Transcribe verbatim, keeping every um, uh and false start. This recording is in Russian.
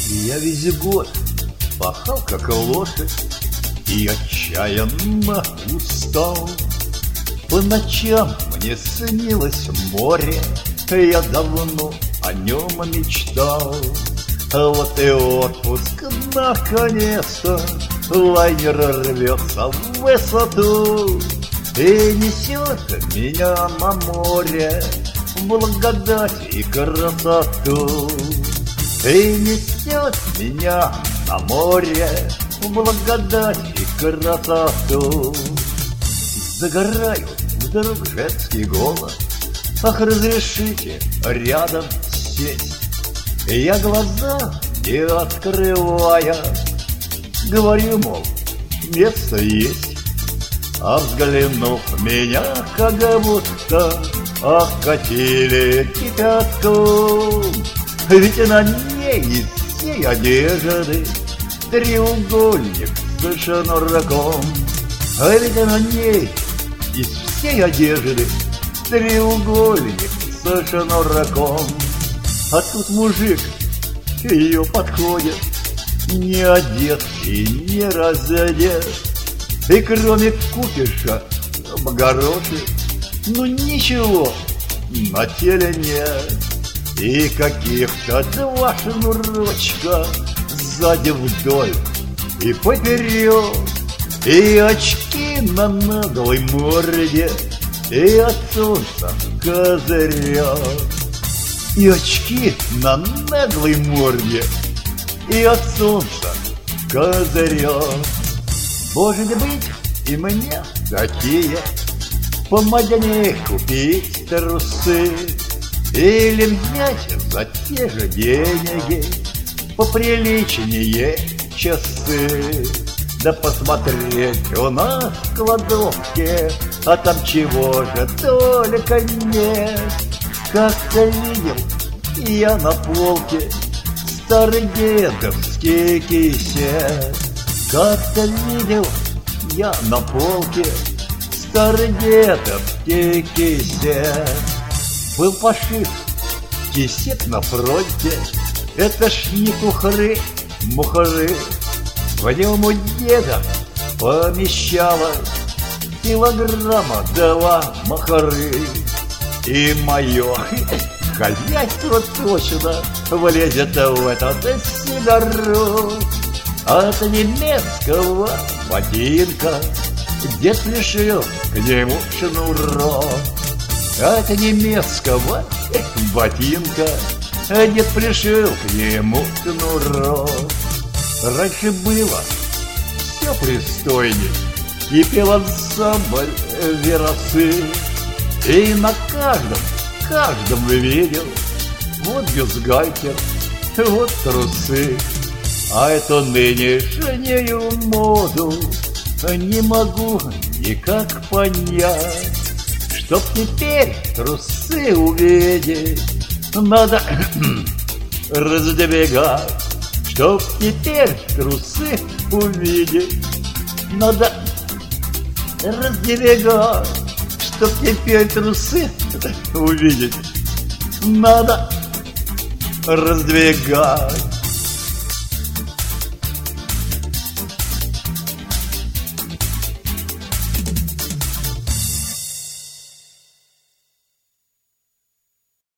Я весь год пахал, как лошадь, и отчаянно устал. По ночам мне снилось море, я давно о нем мечтал. А вот и отпуск наконец-то, лайнер рвется в высоту и несет меня на море в благодать и красоту. И несет меня на море в благодать и красоту. Загораю, вдруг женский голос: ах, разрешите рядом сесть. Я глаза не открывая говорю, мол, место есть. А взглянув меня, как будто окатили кипятком, ведь на ней из всей одежды треугольник с шнурком. А ведь на ней из всей одежды треугольник с шнурком. А тут мужик ее подходит, не одет и не раздет, и кроме кукиша в огороде, ну ничего на теле нет. И каких-то два шнурочка сзади вдоль и поперек, и очки на наглой морде, и от солнца козырек. И очки на наглой морде, и от солнца козырек. Может быть, и мне такие помогни купить трусы, или взять за те же деньги поприличнее часы. Да посмотреть у нас в кладовке, а там чего же только нет. Как-то видел я на полке старый дедовский кисет. Как-то видел я на полке старый дедовский кисет. Был пошит кисет на фронте, это ж не тухры-мухры. В нем у деда помещалось килограмма два махары. И мое хозяйство точно влезет в этот сигару. От немецкого ботинка дед пришил к нему шнурок. От немецкого ботинка дед пришил к нему шнурок. Раньше было все пристойней, и пел ансамбль веросы. И на каждом, каждом видел вот бюстгальтер, вот трусы. А эту нынешнюю моду не могу никак понять. Чтоб теперь трусы увидеть, надо раздвигать. Чтоб теперь трусы увидеть, надо раздвигать. Чтоб теперь трусы увидеть, надо раздвигать.